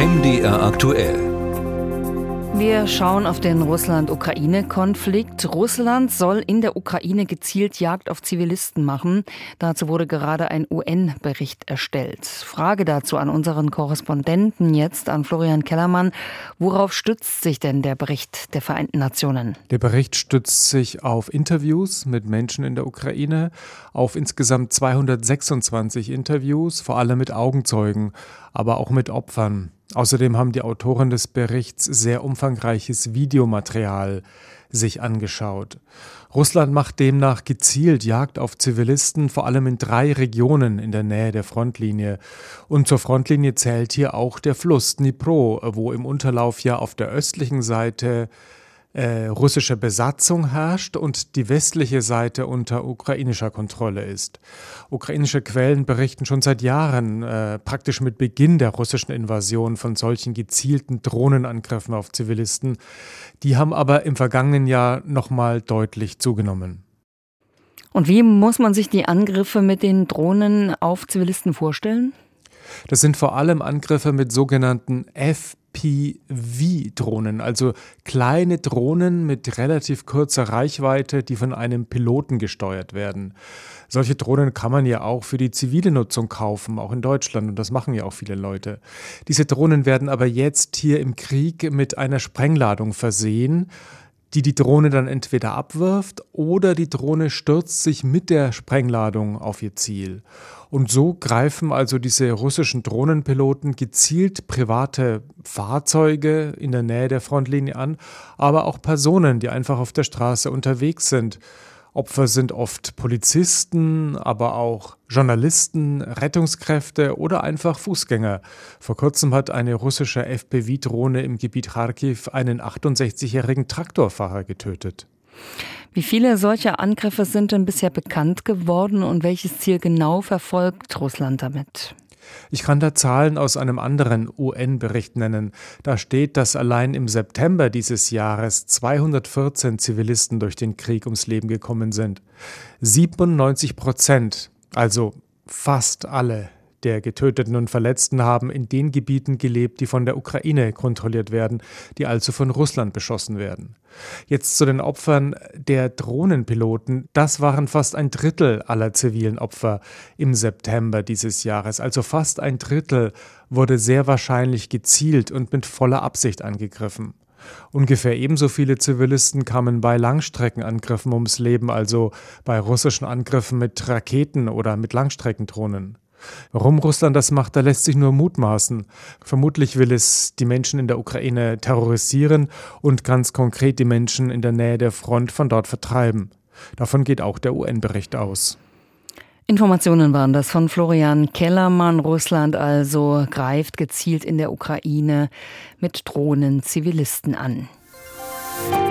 MDR aktuell. Wir schauen auf den Russland-Ukraine-Konflikt. Russland soll in der Ukraine gezielt Jagd auf Zivilisten machen. Dazu wurde gerade ein UN-Bericht erstellt. Frage dazu an unseren Korrespondenten jetzt, an Florian Kellermann. Worauf stützt sich denn der Bericht der Vereinten Nationen? Der Bericht stützt sich auf Interviews mit Menschen in der Ukraine, auf insgesamt 226 Interviews, vor allem mit Augenzeugen, aber auch mit Opfern. Außerdem haben die Autoren des Berichts sehr umfangreiches Videomaterial sich angeschaut. Russland macht demnach gezielt Jagd auf Zivilisten, vor allem in 3 Regionen in der Nähe der Frontlinie. Und zur Frontlinie zählt hier auch der Fluss Dnipro, wo im Unterlauf ja auf der östlichen Seite russische Besatzung herrscht und die westliche Seite unter ukrainischer Kontrolle ist. Ukrainische Quellen berichten schon seit Jahren, praktisch mit Beginn der russischen Invasion, von solchen gezielten Drohnenangriffen auf Zivilisten. Die haben aber im vergangenen Jahr nochmal deutlich zugenommen. Und wie muss man sich die Angriffe mit den Drohnen auf Zivilisten vorstellen? Das sind vor allem Angriffe mit sogenannten FPV-Drohnen, also kleine Drohnen mit relativ kurzer Reichweite, die von einem Piloten gesteuert werden. Solche Drohnen kann man ja auch für die zivile Nutzung kaufen, auch in Deutschland, und das machen ja auch viele Leute. Diese Drohnen werden aber jetzt hier im Krieg mit einer Sprengladung versehen, die Drohne dann entweder abwirft oder die Drohne stürzt sich mit der Sprengladung auf ihr Ziel. Und so greifen also diese russischen Drohnenpiloten gezielt private Fahrzeuge in der Nähe der Frontlinie an, aber auch Personen, die einfach auf der Straße unterwegs sind. Opfer sind oft Polizisten, aber auch Journalisten, Rettungskräfte oder einfach Fußgänger. Vor kurzem hat eine russische FPV-Drohne im Gebiet Charkiw einen 68-jährigen Traktorfahrer getötet. Wie viele solcher Angriffe sind denn bisher bekannt geworden und welches Ziel genau verfolgt Russland damit? Ich kann da Zahlen aus einem anderen UN-Bericht nennen. Da steht, dass allein im September dieses Jahres 214 Zivilisten durch den Krieg ums Leben gekommen sind. 97%, also fast alle der Getöteten und Verletzten, haben in den Gebieten gelebt, die von der Ukraine kontrolliert werden, die also von Russland beschossen werden. Jetzt zu den Opfern der Drohnenpiloten. Das waren fast 1/3 aller zivilen Opfer im September dieses Jahres. Also fast 1/3 wurde sehr wahrscheinlich gezielt und mit voller Absicht angegriffen. Ungefähr ebenso viele Zivilisten kamen bei Langstreckenangriffen ums Leben, also bei russischen Angriffen mit Raketen oder mit Langstreckendrohnen. Warum Russland das macht, da lässt sich nur mutmaßen. Vermutlich will es die Menschen in der Ukraine terrorisieren und ganz konkret die Menschen in der Nähe der Front von dort vertreiben. Davon geht auch der UN-Bericht aus. Informationen waren das von Florian Kellermann. Russland also greift gezielt in der Ukraine mit Drohnen Zivilisten an.